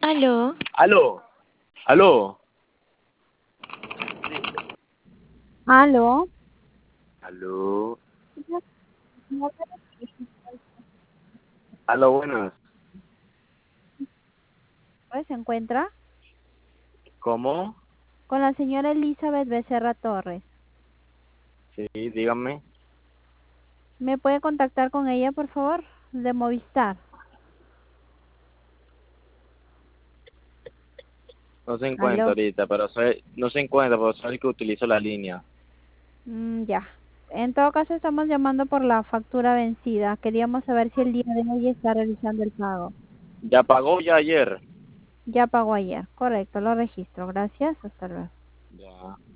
Aló, Aló, aló, Aló. aló, aló, buenas. ¿Se encuentra? ¿Cómo? Con la señora Elizabeth Becerra Torres. Sí, dígame. ¿Me puede contactar con ella, por favor? De Movistar. No se encuentra Aló. ahorita, pero no se encuentra, pero soy el que utilizo la línea. Ya. En todo caso, estamos llamando por la factura vencida. Queríamos saber si el día de hoy está realizando el pago. ¿Ya pagó ya ayer? Ya pagó ayer. Correcto, lo registro. Gracias. Hasta luego. Ya.